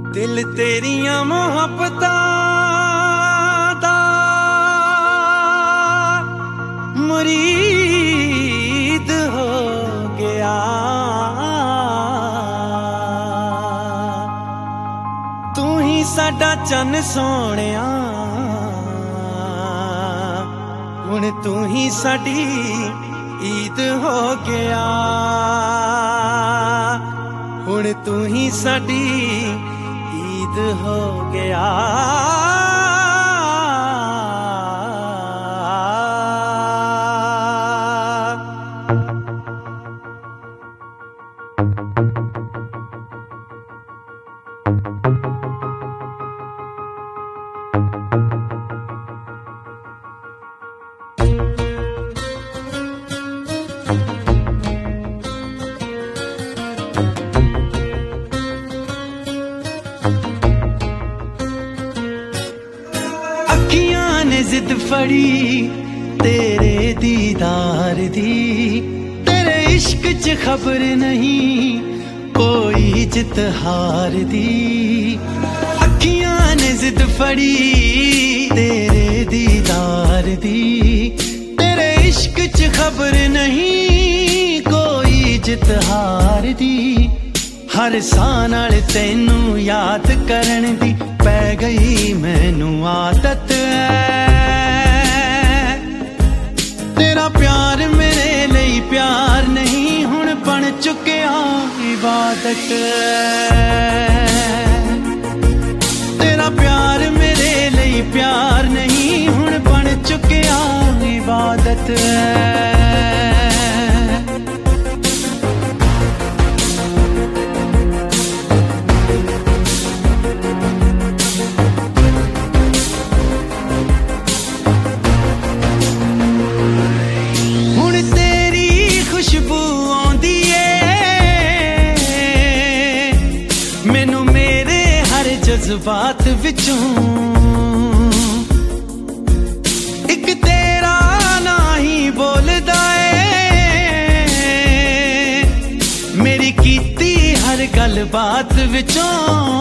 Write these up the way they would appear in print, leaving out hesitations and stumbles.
दिल तेरियां मोहब्बतां दा मुरीद हो गया। तू ही साडा चन्न सोहणिया, हुण तू ही साडी ईद हो गया। हुण तू ही साडी ईद हो गया। अखियां ने जिद फड़ी तेरे दीदार दी, तेरे इश्क च खबर नहीं कोई जित हार दी। अखियां ने जिद फड़ी तेरे दीदार दी, तेरे इश्क च खबर नहीं कोई जित हार दी। हर साह नाल तैनू याद करन दी पै गई मैनू आदत है। तेरा प्यार मेरे लिए प्यार नहीं हुण बन चुकिया इबादत है। तेरा प्यार मेरे लिए प्यार नहीं हुण बन चुकिया इबादत है। जज्बात विचों एक तेरा ना ही बोलदा है, मेरी कीती हर गल बात विचों।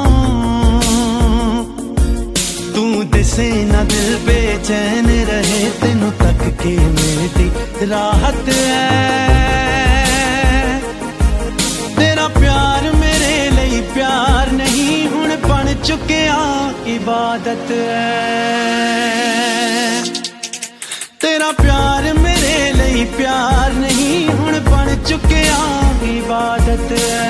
तू दिसे ना दिल बेचैन रहे, तेनू तक के मिलती राहत है। तेरा प्यार मेरे लिए प्यार नहीं हुण बन चुकिया इबादत है। तेरा प्यार मेरे लिए प्यार नहीं हुण बन चुकिया इबादत है।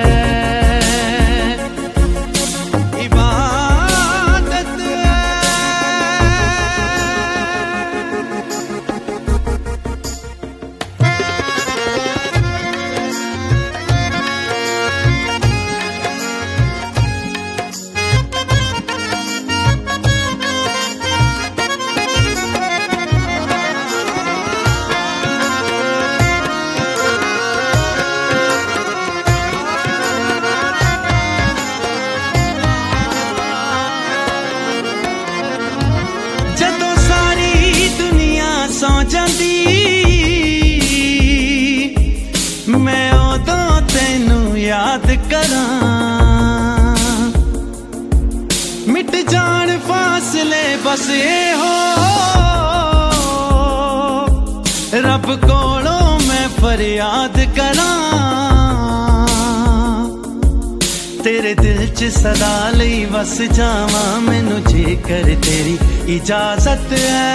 मैं उदों तैनू याद करां, मिट जान फासले बस ये हो रब कोलों मैं फरियाद करां। तेरे दिल च सदा लई वस जावां मैनू जेकर तेरी इजाजत है।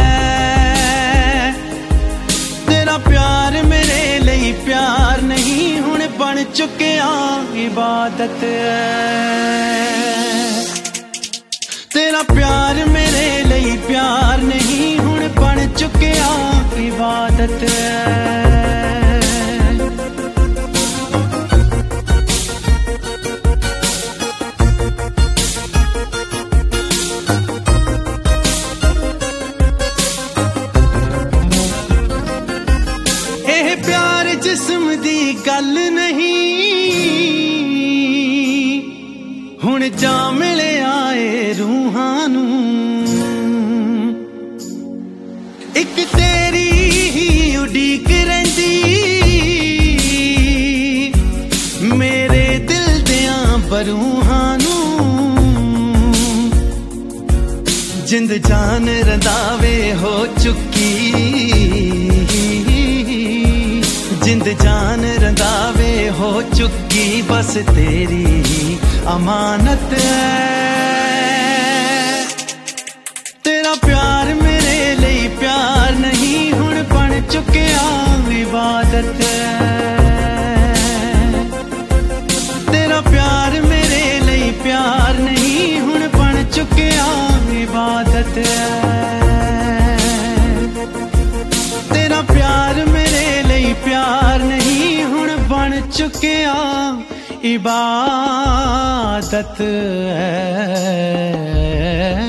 तेरा प्यार मेरे लिए प्यार नहीं हुण बन चुकिया इबादत है। तेरा प्यार मेरे लिए प्यार नहीं हुण बन चुकिया इबादत है। जिस्म दी गल नहीं हुण जा मिले आए रूहां नू, एक तेरी ही उड़ीक रहिंदी मेरे दिल दियां बरूहां नू। जिंद जान रंधावे हो चुकी, जिंद जान रंधावे हो चुकी, बस तेरी अमानत है। तेरा प्यार मेरे लिए प्यार नहीं, हुण बन चुकिया इबादत है। तेरा प्यार मेरे लिए प्यार नहीं, हुण बन चुकिया इबादत है। तेरा प्यार मेरे लिए प्यार नहीं, हुण बन चुकिया इबादत है।